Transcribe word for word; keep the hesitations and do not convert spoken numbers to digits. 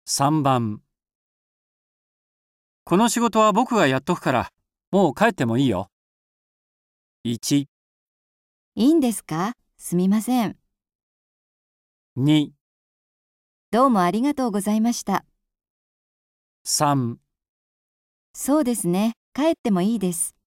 さんばん。この仕事は僕がやっとくから、もう帰ってもいいよ。いち、 いいんですか？すみません。 に、 どうもありがとうございました。 さん。 そうですね。帰ってもいいです。